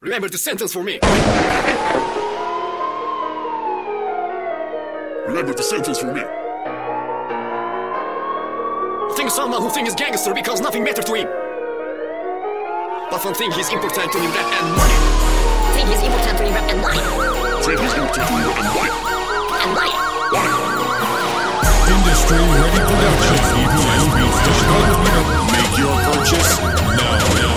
Remember the sentence for me. Remember the sentence for me. Think of someone who thinks he's gangster because nothing matters to him. But one thing is important to him, rap and money. Think he's important to him, rap and money. Think he's important to you and money. And money. Industry Ready Productions. Make your purchase now.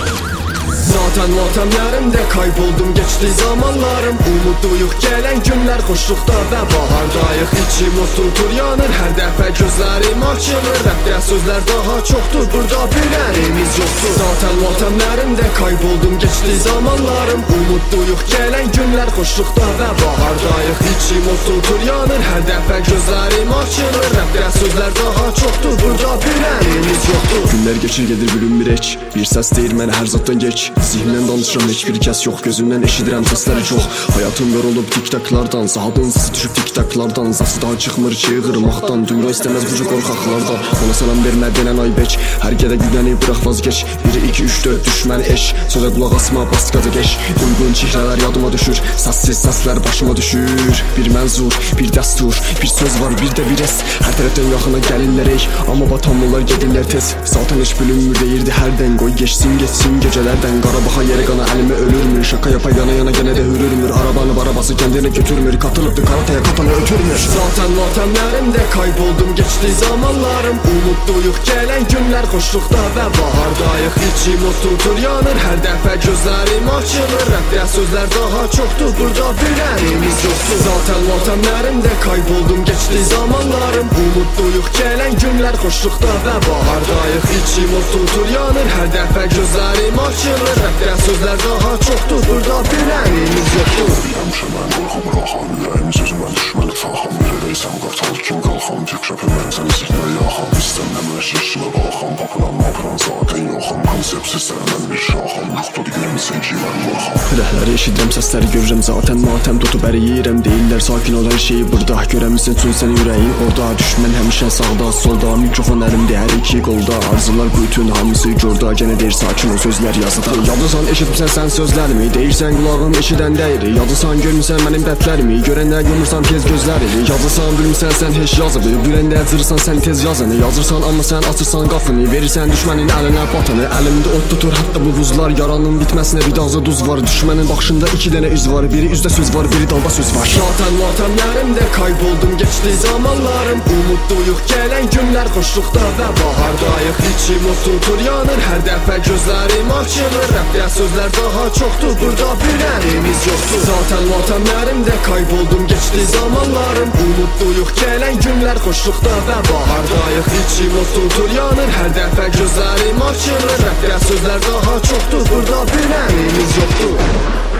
Zaten matemlerimde kayboldum geçti zamanlarım. Umutluyuq gelen günler xoşluqda və bahardayıq. İçim o tutur yanır, hər dəfə gözlərim açılır. Rəpdə sözlər daha çoxdur, burada bilərimiz yoxdur. Zaten matemlerimde kayboldum geçti zamanlarım. Umutluyuq gelen günler xoşluqda və bahardayıq. İçim o tutur yanır, hər dəfə gözlərim açılır. Rəpdə sözlər daha çoxdur, burada bilərimiz yoxdur. Günlər geçir gedir bölünmürək. Bir səs deyir mənə hər zaddan geç. Zihndən danışıram, heç bir kəs yox. Gözümdən eşidirəm səsləri çox. Hayatım yorulub tiktaklardan, sahadın sisi düşüb tiktaklardan. Zası daha çıxmır ki qırmaqdan. Dünya istəməz bucu qorxaqlardan. Ona salam vermə denən aybək. Hər gədə güdəni bıraq vazgeç. 1, 2, 3, 4 düşmən eş. Sözə qulaq asma, bas qaza geç. Uyğun çihrələr yadıma düşür. Səssiz səslər başıma düşür. Bir mənzur, bir dəstur, bir söz var, bir də bir es. Hər tərəfdən yaxına gəlinlərək, amma batamlılar gedirlər tez. Zaten heç bölünmür deyirdi hərdən. Qoy geçsin geçsin gecelərdən. Qarabaxa yerə qana əlimi ölürmür. Şaka yapa yana yana gene de hürürmür. Arabanı barabası kendine götürmür. Katılıbdı karataya katanı ötürmür. Zaten matemlerimde kayboldum geçti zamanlarım. Umutluyuq gelen günler xoşluqda və bahardayıq. İçim o tutur yanır, hər dəfə gözlərim açılır. Rəpdə sözlər daha çoxdur, burada bilərimiz yoxdur. Zaten matemlerimde kayboldum geçti zamanlarım. Umutluyuq gelen günler xoşluqda və bahardayıq. İçim o tutur yanır, hər dəfə gözlərim açılır. Rəpdə sözlər daha çoxdur, burada bilərimiz yoxdur. Bilməmişəm mən qorxam raxam. Ürəyim sözümən düşməni faxam. Nerədəysəm qartal kim qalxam. Tek şəpim mən səni zihnə yaxam. İstəmləmə şişmə baxam. Papıran mapıran zaten yoxam. Konsepsiz sənəmən bir şaxam. Yoxdur deyilmisən ki mən baxam. Rəhləri eşidirəm, səsləri görürəm. Zaten matəm tutub əriyirəm. Deyirlər sakin ol hər şeyi burada. Görəmisən üçün səni ürəyin orada. Düşmən həmişə sağda solda. Mikrofon əlimdə hər iki qolda. Arzular bütün hamısı gorda. Gene deyir sakin ol sözlər yazıda. Yadırsan eşitmirsən sən sözlərimi. Deyirsən qulağım eşidən deyir. Yadırsan görmüsən mənim dərdlərimi. Görəndə yumursan tez gözlərimi. Yazırsan bilmirsən sən heç yazıbı. Biləndə cırırsan sən tez yazını. Yazırsan amma sən açırsan qapını. Verirsən düşmənin əlinə batını. Əlimdə od tutur hətta bu buzlar. Yaranın bitməsinə bir dağza duz var. Düşmənin baxışında iki dənə üz var. Biri üzdə söz var, biri dalda söz var. Zaten matemlerimde kayboldum geçti zamanlarım. Umutluyuq gelen günler xoşluqda və bahardayıq. İçim o tutur yanır, hər dəfə gözlərim açılır. Rəpdə sözlər daha çoxdur, burada bilərimiz yoxdur. Zaten matemlerimde kayboldum geçti zamanlarım. Umutluyuq gelen günler xoşluqda və bahardayıq. İçim o tutur yanır, hər dəfə gözlərim açılır. Rəpdə sözlər daha çoxdur, burada bilərimiz yoxdur.